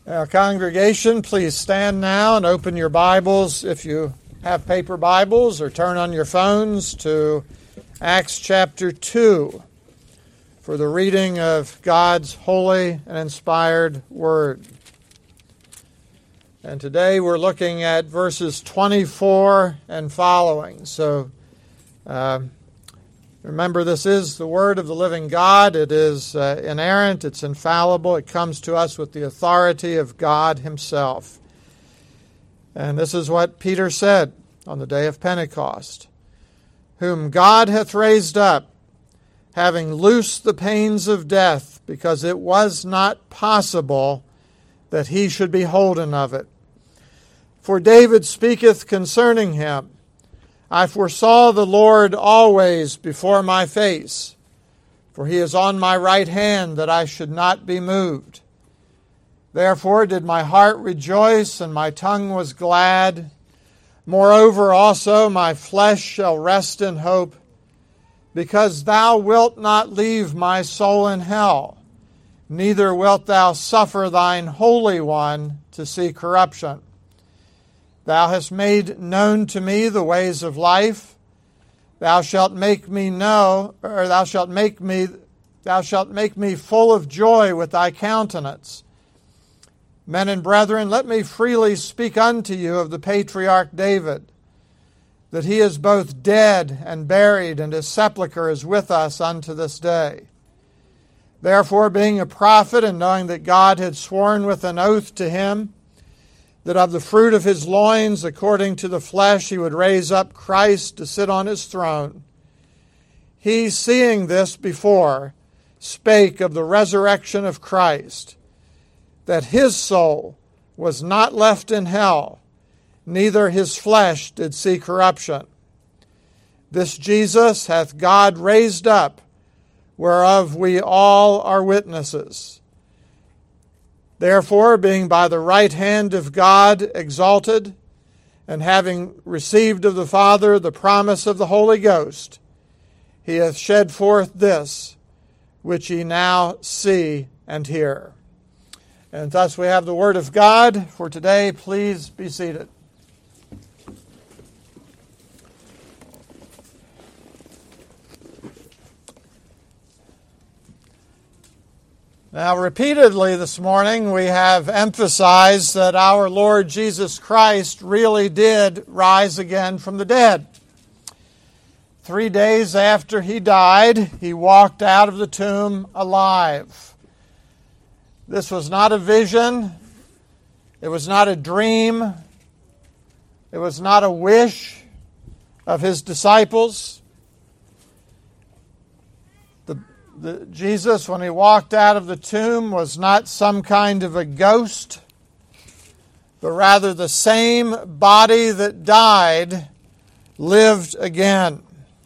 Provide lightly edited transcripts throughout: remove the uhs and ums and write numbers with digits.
Our congregation, please stand now and open your Bibles, if you have paper Bibles, or turn on your phones to Acts chapter 2 for the reading of God's holy and inspired Word. And today we're looking at verses 24 and following. So remember, this is the Word of the living God. It is inerrant, it's infallible, it comes to us with the authority of God Himself. And this is what Peter said on the day of Pentecost. Whom God hath raised up, having loosed the pains of death, because it was not possible that he should be holden of it. For David speaketh concerning him, I foresaw the Lord always before my face, for he is on my right hand, that I should not be moved. Therefore did my heart rejoice, and my tongue was glad. Moreover also my flesh shall rest in hope, because thou wilt not leave my soul in hell, neither wilt thou suffer thine Holy One to see corruption. Thou hast made known to me the ways of life. Thou shalt make me full of joy with thy countenance. Men and brethren, let me freely speak unto you of the patriarch David, that he is both dead and buried, and his sepulchre is with us unto this day. Therefore, being a prophet, and knowing that God had sworn with an oath to him, that of the fruit of his loins, according to the flesh, he would raise up Christ to sit on his throne, he, seeing this before, spake of the resurrection of Christ, that his soul was not left in hell, neither his flesh did see corruption. This Jesus hath God raised up, whereof we all are witnesses. Therefore, being by the right hand of God exalted, and having received of the Father the promise of the Holy Ghost, he hath shed forth this, which ye now see and hear. And thus we have the Word of God for today. Please be seated. Now, repeatedly this morning we have emphasized that our Lord Jesus Christ really did rise again from the dead. 3 days after he died, he walked out of the tomb alive. This was not a vision. It was not a dream. It was not a wish of his disciples. Jesus, when he walked out of the tomb, was not some kind of a ghost, but rather the same body that died lived again.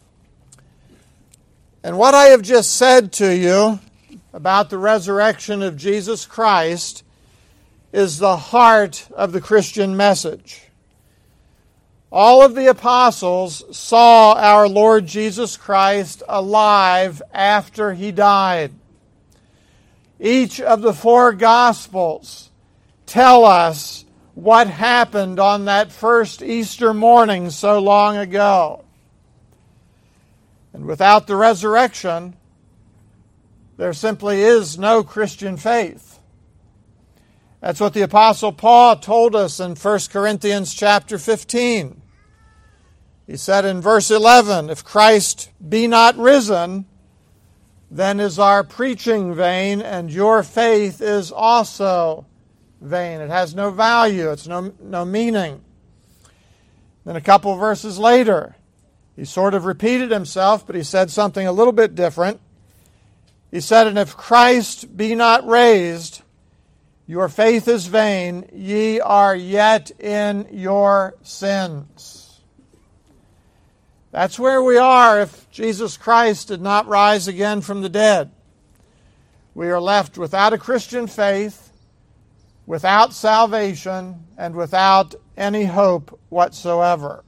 And what I have just said to you about the resurrection of Jesus Christ is the heart of the Christian message. All of the apostles saw our Lord Jesus Christ alive after he died. Each of the 4 Gospels tell us what happened on that first Easter morning so long ago. And without the resurrection, there simply is no Christian faith. That's what the Apostle Paul told us in 1 Corinthians chapter 15. He said in verse 11, if Christ be not risen, then is our preaching vain, and your faith is also vain. It has no value. It's no meaning. Then a couple verses later, he sort of repeated himself, but he said something a little bit different. He said, and if Christ be not raised, your faith is vain, ye are yet in your sins. That's where we are if Jesus Christ did not rise again from the dead. We are left without a Christian faith, without salvation, and without any hope whatsoever.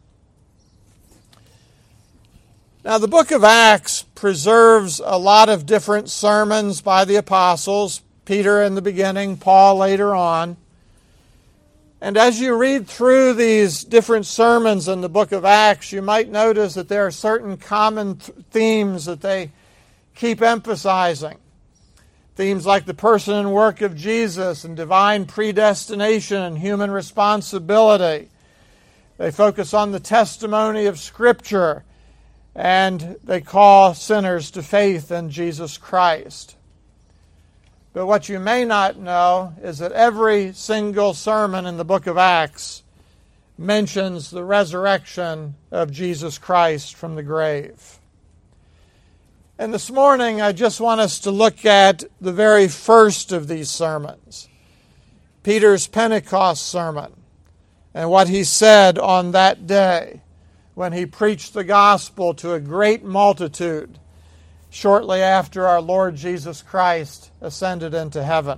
Now, the book of Acts preserves a lot of different sermons by the apostles, Peter in the beginning, Paul later on. And as you read through these different sermons in the book of Acts, you might notice that there are certain common themes that they keep emphasizing. Themes like the person and work of Jesus and divine predestination and human responsibility. They focus on the testimony of Scripture, and they call sinners to faith in Jesus Christ. But what you may not know is that every single sermon in the book of Acts mentions the resurrection of Jesus Christ from the grave. And this morning, I just want us to look at the very first of these sermons, Peter's Pentecost sermon, and what he said on that day when he preached the gospel to a great multitude shortly after our Lord Jesus Christ ascended into heaven.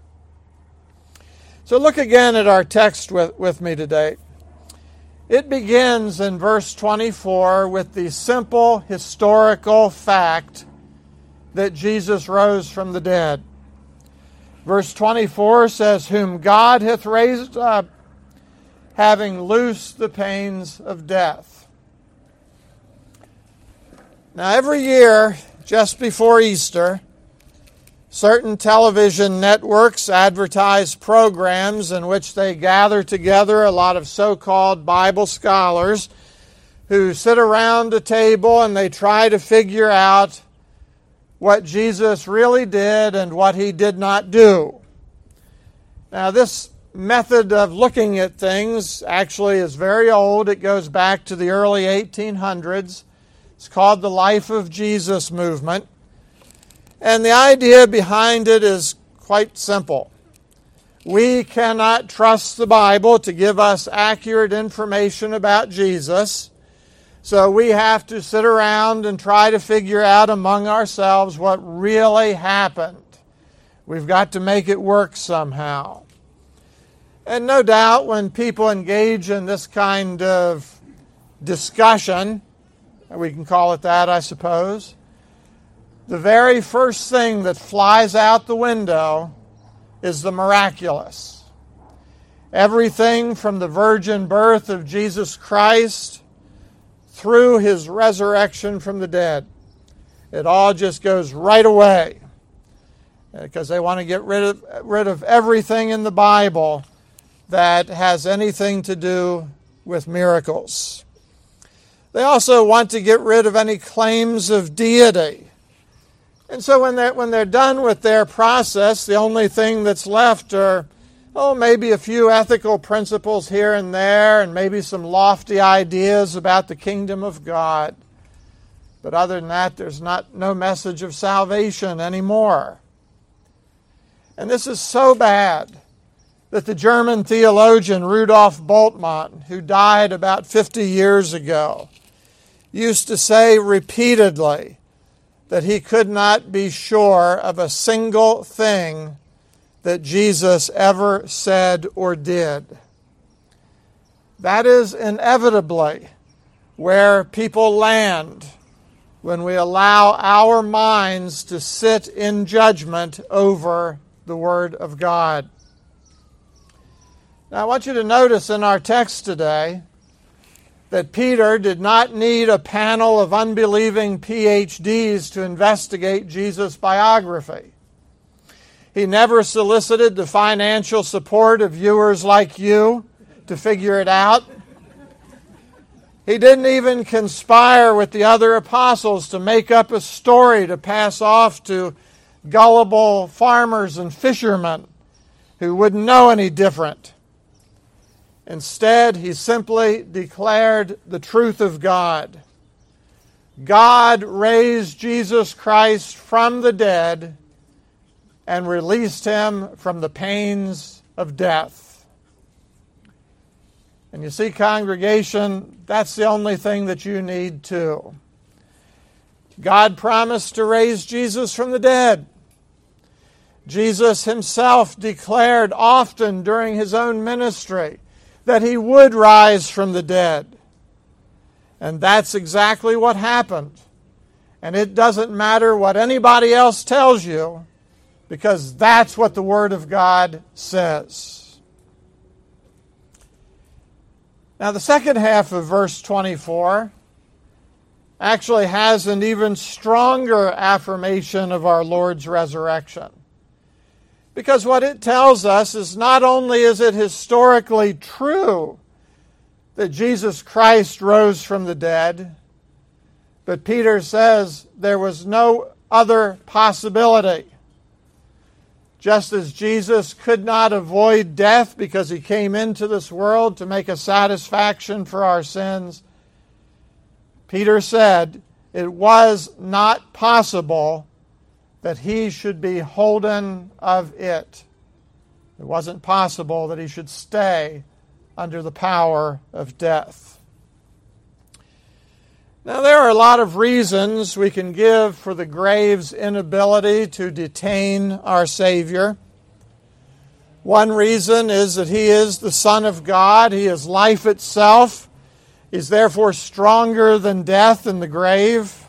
So look again at our text with me today. It begins in verse 24 with the simple historical fact that Jesus rose from the dead. Verse 24 says, "Whom God hath raised up, having loosed the pains of death." Now every year, just before Easter, certain television networks advertise programs in which they gather together a lot of so-called Bible scholars who sit around a table and they try to figure out what Jesus really did and what he did not do. Now, this method of looking at things actually is very old. It goes back to the early 1800s. It's called the Life of Jesus movement. And the idea behind it is quite simple. We cannot trust the Bible to give us accurate information about Jesus, so we have to sit around and try to figure out among ourselves what really happened. We've got to make it work somehow. And no doubt when people engage in this kind of discussion, we can call it that, I suppose, the very first thing that flies out the window is the miraculous. Everything from the virgin birth of Jesus Christ through his resurrection from the dead. It all just goes right away because they want to get rid of everything in the Bible that has anything to do with miracles. They also want to get rid of any claims of deity. And so when they're done with their process, the only thing that's left are, maybe a few ethical principles here and there, and maybe some lofty ideas about the kingdom of God. But other than that, there's no message of salvation anymore. And this is so bad that the German theologian Rudolf Bultmann, who died about 50 years ago, used to say repeatedly that he could not be sure of a single thing that Jesus ever said or did. That is inevitably where people land when we allow our minds to sit in judgment over the Word of God. Now I want you to notice in our text today that Peter did not need a panel of unbelieving PhDs to investigate Jesus' biography. He never solicited the financial support of viewers like you to figure it out. He didn't even conspire with the other apostles to make up a story to pass off to gullible farmers and fishermen who wouldn't know any different. Instead, he simply declared the truth of God. God raised Jesus Christ from the dead and released him from the pains of death. And you see, congregation, that's the only thing that you need too. God promised to raise Jesus from the dead. Jesus himself declared often during his own ministry that he would rise from the dead. And that's exactly what happened. And it doesn't matter what anybody else tells you. because that's what the Word of God says. Now, the second half of verse 24 actually has an even stronger affirmation of our Lord's resurrection. Because what it tells us is not only is it historically true that Jesus Christ rose from the dead, but Peter says there was no other possibility. Just as Jesus could not avoid death because he came into this world to make a satisfaction for our sins, Peter said it was not possible that he should be holden of it. It wasn't possible that he should stay under the power of death. Now, there are a lot of reasons we can give for the grave's inability to detain our Savior. One reason is that he is the Son of God. He is life itself. He's therefore stronger than death and the grave.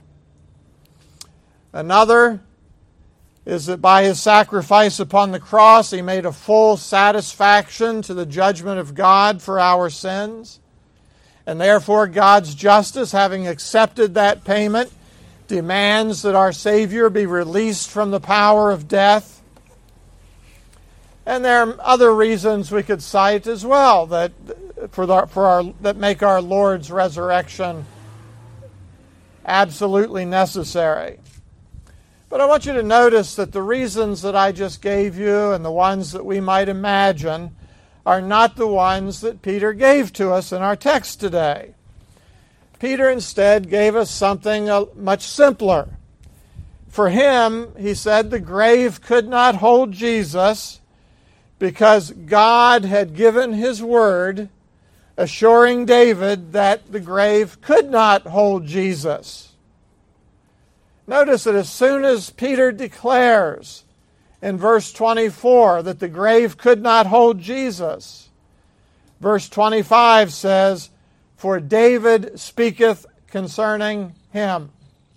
Another is that by his sacrifice upon the cross, he made a full satisfaction to the judgment of God for our sins. And therefore, God's justice, having accepted that payment, demands that our Savior be released from the power of death. And there are other reasons we could cite as well that make our Lord's resurrection absolutely necessary. But I want you to notice that the reasons that I just gave you and the ones that we might imagine are not the ones that Peter gave to us in our text today. Peter instead gave us something much simpler. For him, he said, the grave could not hold Jesus because God had given his word assuring David that the grave could not hold Jesus. Notice that as soon as Peter declares in verse 24 that the grave could not hold Jesus, verse 25 says, "For David speaketh concerning him."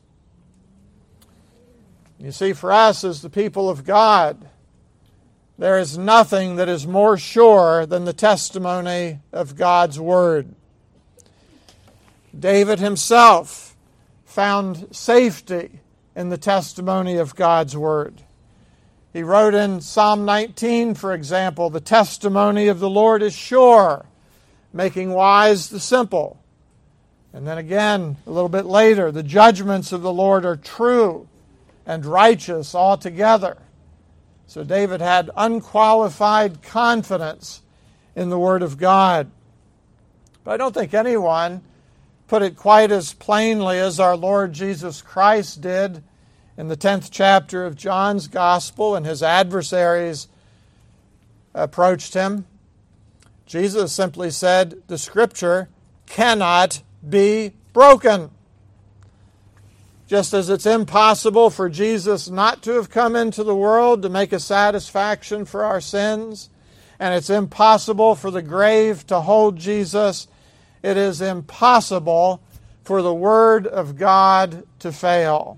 You see, for us as the people of God, there is nothing that is more sure than the testimony of God's Word. David himself found safety in the testimony of God's Word. He wrote in Psalm 19, for example, "The testimony of the Lord is sure, making wise the simple." And then again, a little bit later, "The judgments of the Lord are true and righteous altogether." So David had unqualified confidence in the Word of God. But I don't think anyone put it quite as plainly as our Lord Jesus Christ did in the 10th chapter of John's Gospel, and his adversaries approached him. Jesus simply said, "The Scripture cannot be broken." Just as it's impossible for Jesus not to have come into the world to make a satisfaction for our sins, and it's impossible for the grave to hold Jesus, it is impossible for the Word of God to fail.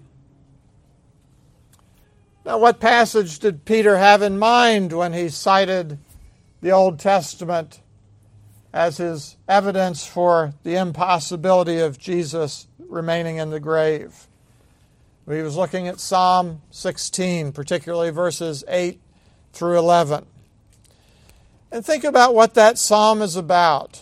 Now, what passage did Peter have in mind when he cited the Old Testament as his evidence for the impossibility of Jesus remaining in the grave? He was looking at Psalm 16, particularly verses 8 through 11. And think about what that psalm is about.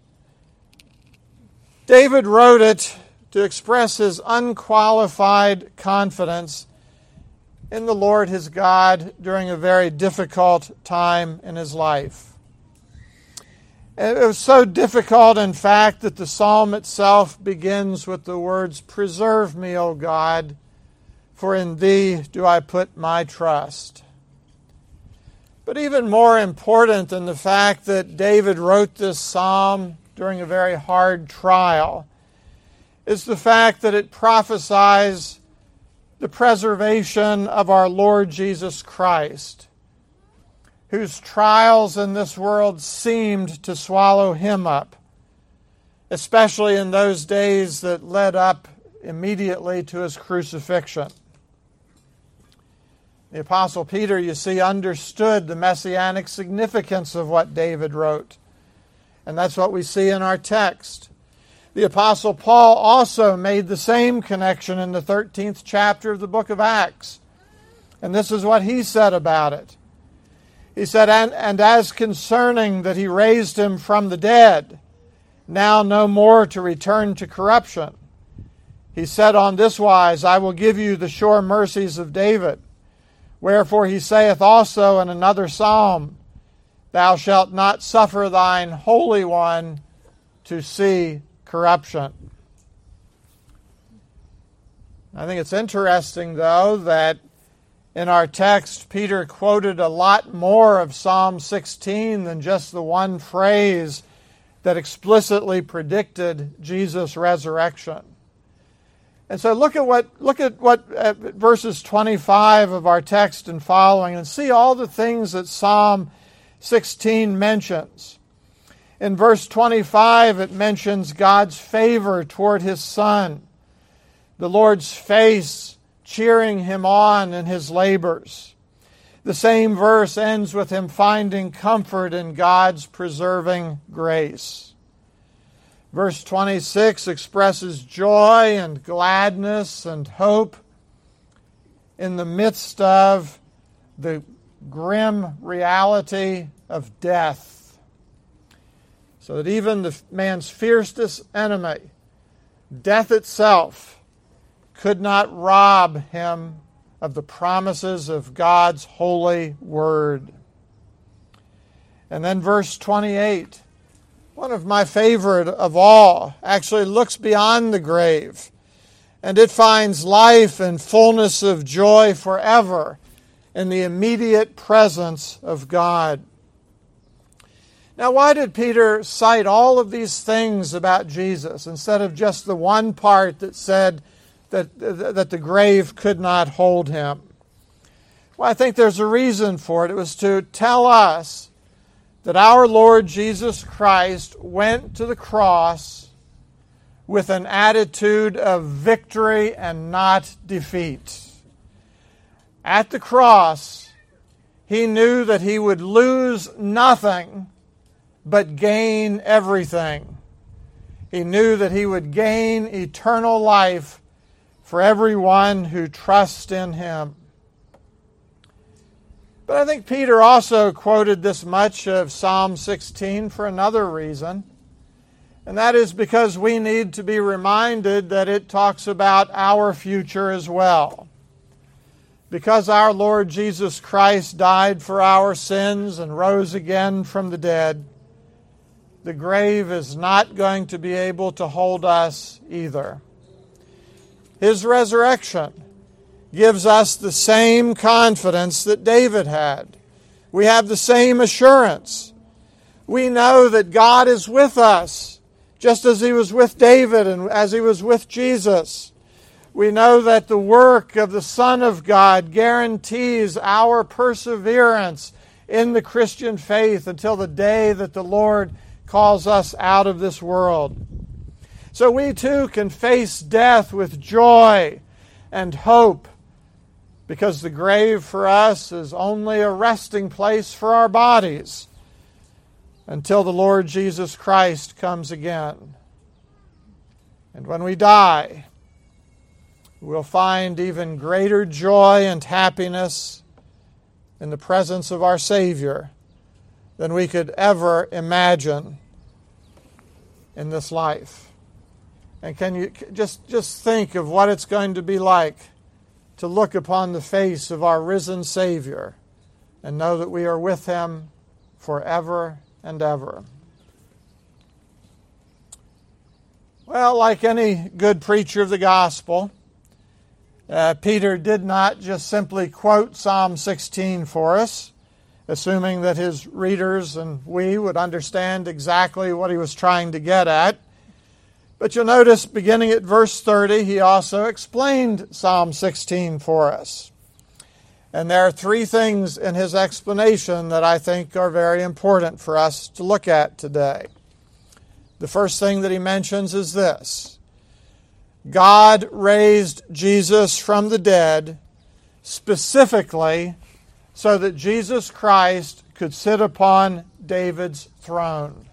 David wrote it to express his unqualified confidence in the Lord his God during a very difficult time in his life. And it was so difficult, in fact, that the psalm itself begins with the words, "Preserve me, O God, for in thee do I put my trust." But even more important than the fact that David wrote this psalm during a very hard trial is the fact that it prophesies the preservation of our Lord Jesus Christ, whose trials in this world seemed to swallow him up, especially in those days that led up immediately to his crucifixion. The Apostle Peter, you see, understood the messianic significance of what David wrote. And that's what we see in our text. The Apostle Paul also made the same connection in the 13th chapter of the book of Acts. And this is what he said about it. He said, and as concerning that he raised him from the dead, now no more to return to corruption. He said on this wise, I will give you the sure mercies of David. Wherefore he saith also in another psalm, Thou shalt not suffer thine Holy One to see corruption. I think it's interesting, though, that in our text, Peter quoted a lot more of Psalm 16 than just the one phrase that explicitly predicted Jesus' resurrection. And so look at what verses 25 of our text and following, and see all the things that Psalm 16 mentions. In verse 25, it mentions God's favor toward His Son, the Lord's face cheering Him on in His labors. The same verse ends with Him finding comfort in God's preserving grace. Verse 26 expresses joy and gladness and hope in the midst of the grim reality of death. So that even the man's fiercest enemy, death itself, could not rob him of the promises of God's holy word. And then verse 28, one of my favorite of all, actually looks beyond the grave, and it finds life and fullness of joy forever in the immediate presence of God. Now, why did Peter cite all of these things about Jesus instead of just the one part that said that the grave could not hold him? Well, I think there's a reason for it. It was to tell us that our Lord Jesus Christ went to the cross with an attitude of victory and not defeat. At the cross, He knew that He would lose nothing but gain everything. He knew that He would gain eternal life for everyone who trusts in Him. But I think Peter also quoted this much of Psalm 16 for another reason, and that is because we need to be reminded that it talks about our future as well. Because our Lord Jesus Christ died for our sins and rose again from the dead, the grave is not going to be able to hold us either. His resurrection gives us the same confidence that David had. We have the same assurance. We know that God is with us, just as He was with David and as He was with Jesus. We know that the work of the Son of God guarantees our perseverance in the Christian faith until the day that the Lord calls us out of this world. So we too can face death with joy and hope, because the grave for us is only a resting place for our bodies until the Lord Jesus Christ comes again. And when we die, we'll find even greater joy and happiness in the presence of our Savior than we could ever imagine in this life. And can you just think of what it's going to be like to look upon the face of our risen Savior and know that we are with Him forever and ever. Well, like any good preacher of the gospel, Peter did not just simply quote Psalm 16 for us, assuming that his readers and we would understand exactly what he was trying to get at. But you'll notice, beginning at verse 30, he also explained Psalm 16 for us. And there are three things in his explanation that I think are very important for us to look at today. The first thing that he mentions is this: God raised Jesus from the dead specifically so that Jesus Christ could sit upon David's throne.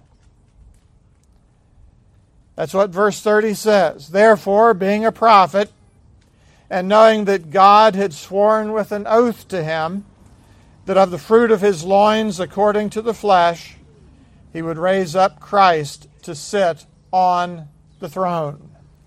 That's what verse 30 says. Therefore, being a prophet, and knowing that God had sworn with an oath to him, that of the fruit of his loins, according to the flesh, he would raise up Christ to sit on the throne.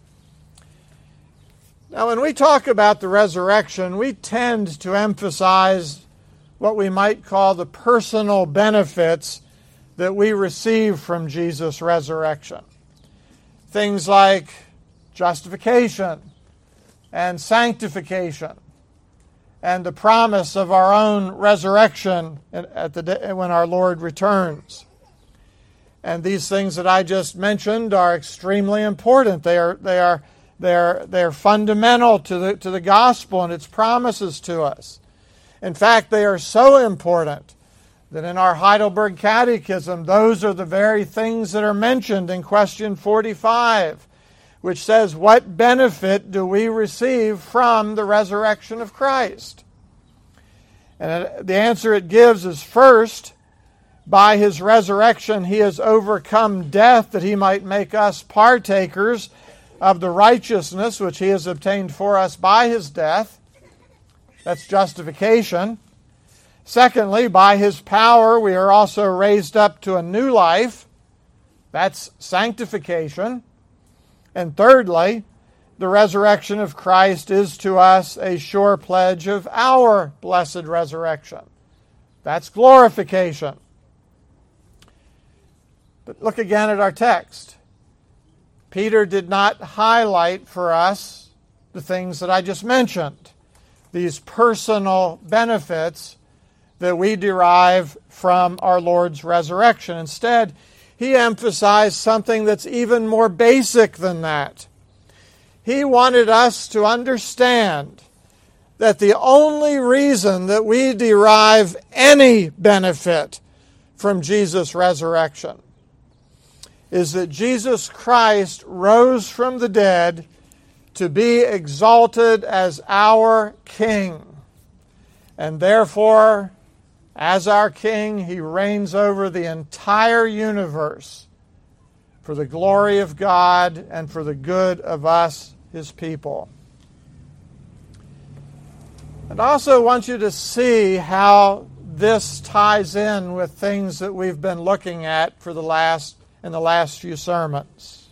Now, when we talk about the resurrection, we tend to emphasize what we might call the personal benefits that we receive from Jesus' resurrection. Things like justification and sanctification and the promise of our own resurrection at the day when our Lord returns. And these things that I just mentioned are extremely important. They're fundamental to the gospel and its promises to us. In fact, they are so important that in our Heidelberg Catechism, those are the very things that are mentioned in question 45, which says, what benefit do we receive from the resurrection of Christ? And the answer it gives is, first, by his resurrection he has overcome death that he might make us partakers of the righteousness which he has obtained for us by his death. That's justification. Secondly, by his power we are also raised up to a new life. That's sanctification. And thirdly, the resurrection of Christ is to us a sure pledge of our blessed resurrection. That's glorification. But look again at our text. Peter did not highlight for us the things that I just mentioned, these personal benefits that we derive from our Lord's resurrection. Instead, he emphasized something that's even more basic than that. He wanted us to understand that the only reason that we derive any benefit from Jesus' resurrection is that Jesus Christ rose from the dead to be exalted as our King. And therefore, as our King, he reigns over the entire universe for the glory of God and for the good of us, his people. And I also want you to see how this ties in with things that we've been looking at in the last few sermons.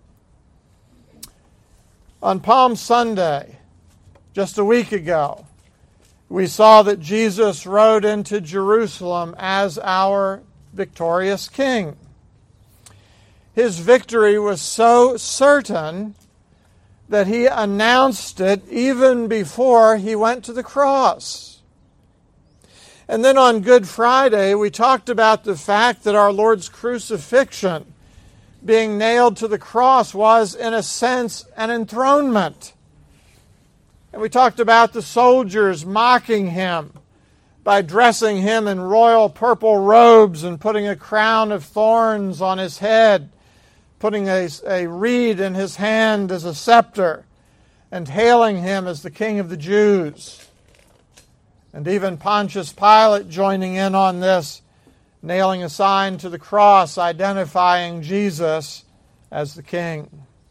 On Palm Sunday, just a week ago, we saw that Jesus rode into Jerusalem as our victorious King. His victory was so certain that he announced it even before he went to the cross. And then on Good Friday, we talked about the fact that our Lord's crucifixion, being nailed to the cross, was, in a sense, an enthronement. And we talked about the soldiers mocking him by dressing him in royal purple robes and putting a crown of thorns on his head, putting a reed in his hand as a scepter, and hailing him as the King of the Jews. And even Pontius Pilate joining in on this, nailing a sign to the cross identifying Jesus as the King.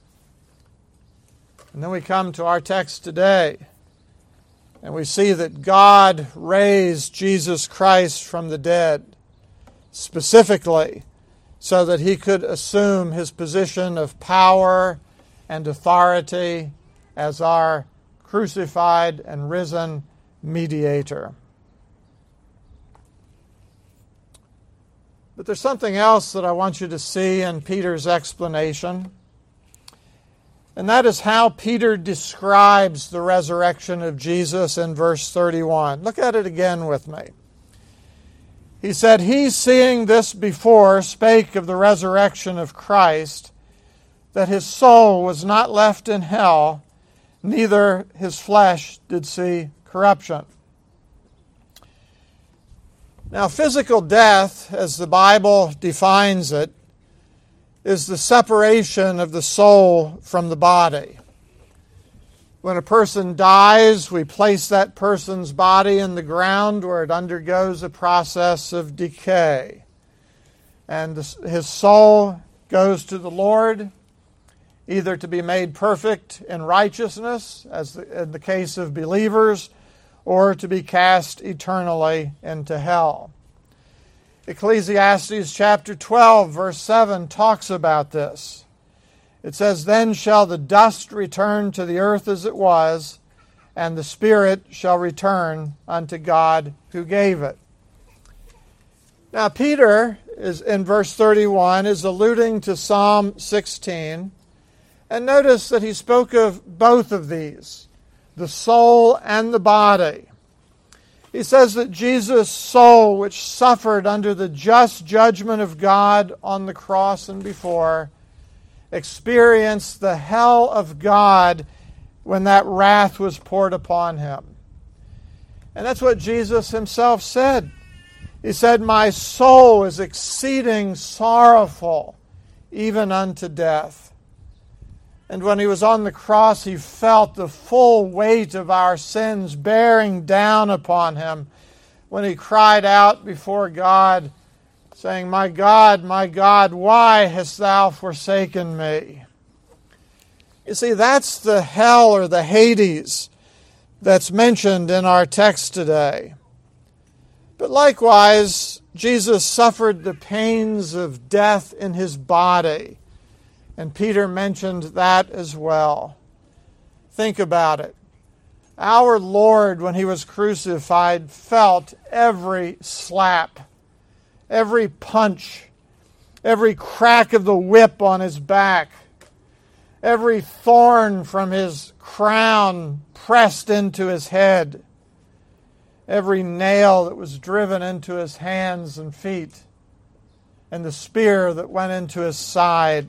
And then we come to our text today, and we see that God raised Jesus Christ from the dead, specifically so that he could assume his position of power and authority as our crucified and risen mediator. But there's something else that I want you to see in Peter's explanation, and that is how Peter describes the resurrection of Jesus in verse 31. Look at it again with me. He said, "He, seeing this before, spake of the resurrection of Christ, that his soul was not left in hell, neither his flesh did see corruption." Now, physical death, as the Bible defines it, is the separation of the soul from the body. When a person dies, we place that person's body in the ground where it undergoes a process of decay. And his soul goes to the Lord, either to be made perfect in righteousness, as in the case of believers, or to be cast eternally into hell. Ecclesiastes chapter 12, verse 7 talks about this. It says, "Then shall the dust return to the earth as it was, and the spirit shall return unto God who gave it." Now Peter, is in verse 31, is alluding to Psalm 16. And notice that he spoke of both of these, the soul and the body. He says that Jesus' soul, which suffered under the just judgment of God on the cross and before, experienced the hell of God when that wrath was poured upon him. And that's what Jesus himself said. He said, "My soul is exceeding sorrowful, even unto death." And when he was on the cross, he felt the full weight of our sins bearing down upon him when he cried out before God, saying, my God, why hast thou forsaken me?" You see, that's the hell or the Hades that's mentioned in our text today. But likewise, Jesus suffered the pains of death in his body. And Peter mentioned that as well. Think about it. Our Lord, when he was crucified, felt every slap, every punch, every crack of the whip on his back, every thorn from his crown pressed into his head, every nail that was driven into his hands and feet, and the spear that went into his side.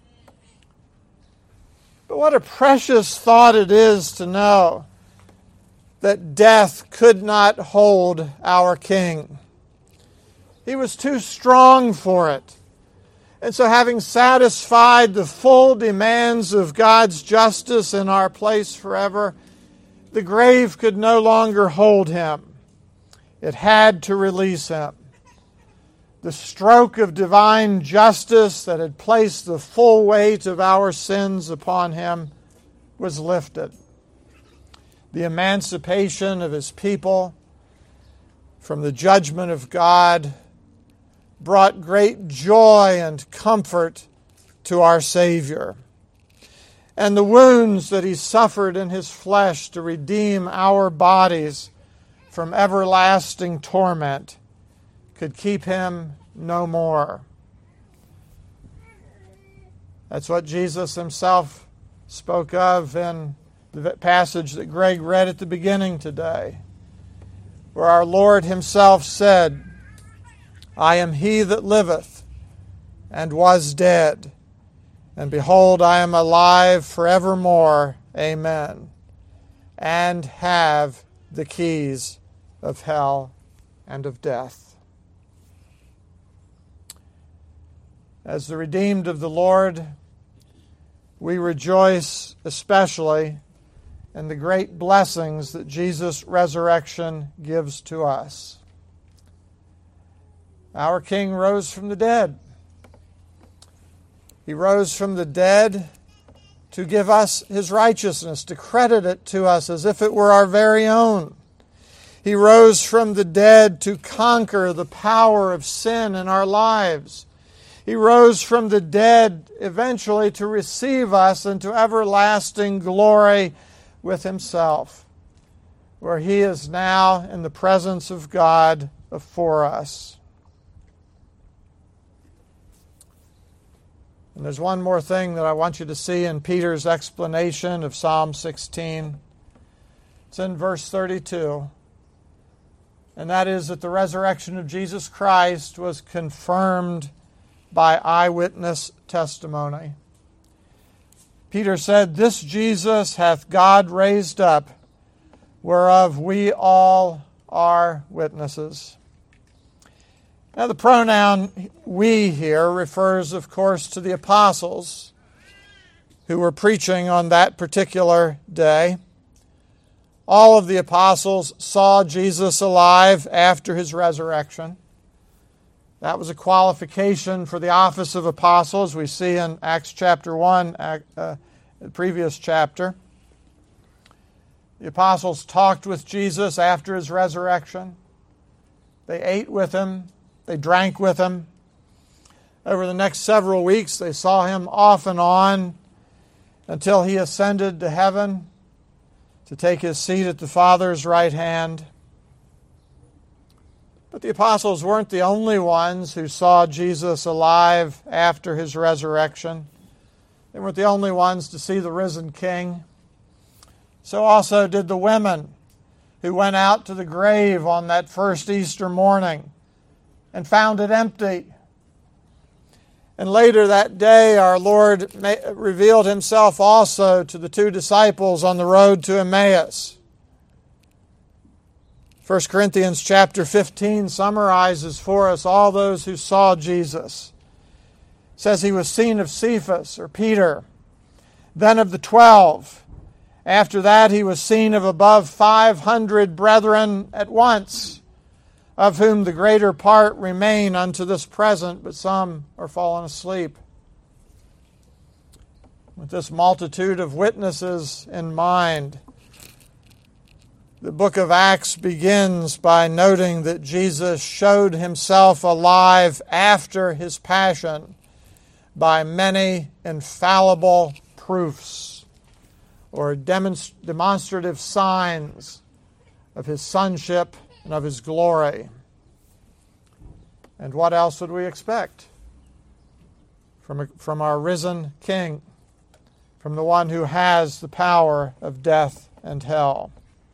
But what a precious thought it is to know that death could not hold our King. He was too strong for it. And so, having satisfied the full demands of God's justice in our place forever, the grave could no longer hold him. It had to release him. The stroke of divine justice that had placed the full weight of our sins upon him was lifted. The emancipation of his people from the judgment of God brought great joy and comfort to our Savior. And the wounds that he suffered in his flesh to redeem our bodies from everlasting torment could keep him no more. That's what Jesus himself spoke of in the passage that Greg read at the beginning today, where our Lord himself said, "I am he that liveth and was dead, and behold, I am alive forevermore. Amen. And have the keys of hell and of death." As the redeemed of the Lord, we rejoice especially in the great blessings that Jesus' resurrection gives to us. Our King rose from the dead. He rose from the dead to give us his righteousness, to credit it to us as if it were our very own. He rose from the dead to conquer the power of sin in our lives. He rose from the dead eventually to receive us into everlasting glory with himself, where he is now in the presence of God for us. And there's one more thing that I want you to see in Peter's explanation of Psalm 16. It's in verse 32. And that is that the resurrection of Jesus Christ was confirmed by eyewitness testimony. Peter said, "This Jesus hath God raised up, whereof we all are witnesses." Now, the pronoun "we" here refers, of course, to the apostles who were preaching on that particular day. All of the apostles saw Jesus alive after his resurrection. That was a qualification for the office of apostle, as we see in Acts chapter 1, the previous chapter. The apostles talked with Jesus after his resurrection. They ate with him. They drank with him. Over the next several weeks, they saw him off and on until he ascended to heaven to take his seat at the Father's right hand. But the apostles weren't the only ones who saw Jesus alive after his resurrection. They weren't the only ones to see the risen King. So also did the women who went out to the grave on that first Easter morning and found it empty. And later that day, our Lord revealed himself also to the two disciples on the road to Emmaus. 1 Corinthians chapter 15 summarizes for us all those who saw Jesus. It says he was seen of Cephas, or Peter, then of the 12. After that he was seen of above 500 brethren at once, of whom the greater part remain unto this present, but some are fallen asleep. With this multitude of witnesses in mind, the book of Acts begins by noting that Jesus showed himself alive after his passion by many infallible proofs or demonstrative signs of his sonship and of his glory. And what else would we expect from our risen King, from the one who has the power of death and hell?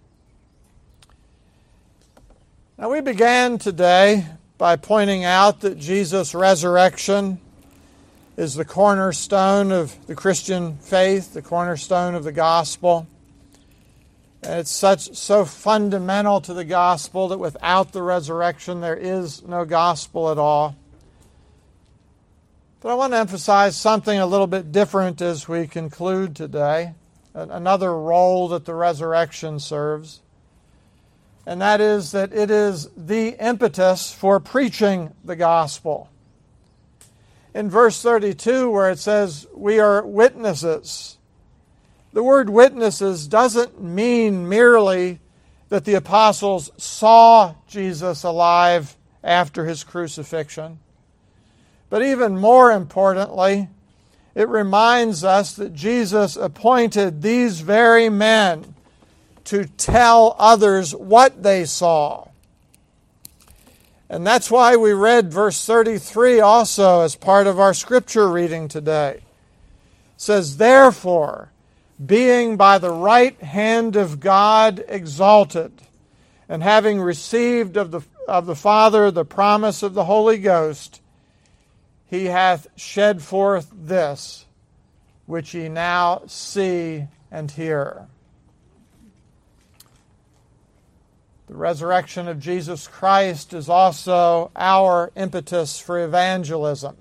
Now, we began today by pointing out that Jesus' resurrection is the cornerstone of the Christian faith, the cornerstone of the gospel. And it's so fundamental to the gospel that without the resurrection there is no gospel at all. But I want to emphasize something a little bit different as we conclude today, another role that the resurrection serves. And that is that it is the impetus for preaching the gospel. In verse 32, where it says, we are witnesses, the word witnesses doesn't mean merely that the apostles saw Jesus alive after his crucifixion. But even more importantly, it reminds us that Jesus appointed these very men to tell others what they saw. And that's why we read verse 33 also as part of our scripture reading today. It says, therefore, being by the right hand of God exalted, and having received of the Father the promise of the Holy Ghost, he hath shed forth this, which ye now see and hear. The resurrection of Jesus Christ is also our impetus for evangelism.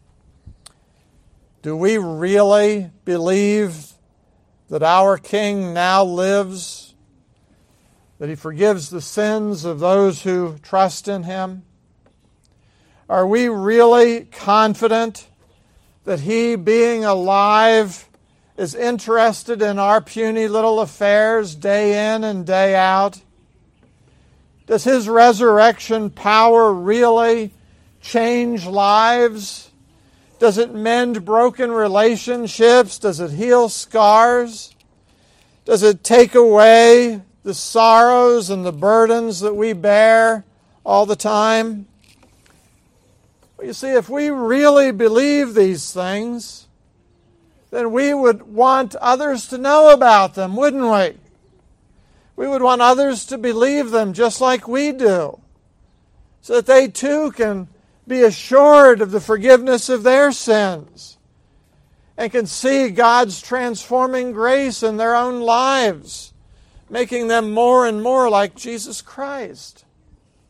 Do we really believe that our King now lives, that he forgives the sins of those who trust in him? Are we really confident that he, being alive, is interested in our puny little affairs day in and day out? Does his resurrection power really change lives? Does it mend broken relationships? Does it heal scars? Does it take away the sorrows and the burdens that we bear all the time? Well, you see, if we really believe these things, then we would want others to know about them, wouldn't we? We would want others to believe them just like we do, so that they too can be assured of the forgiveness of their sins and can see God's transforming grace in their own lives, making them more and more like Jesus Christ.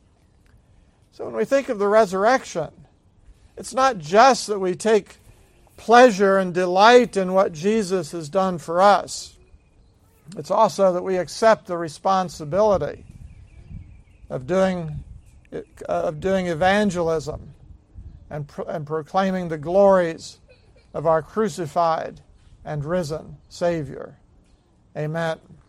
So when we think of the resurrection, it's not just that we take pleasure and delight in what Jesus has done for us. It's also that we accept the responsibility of doing evangelism and proclaiming the glories of our crucified and risen Savior. Amen.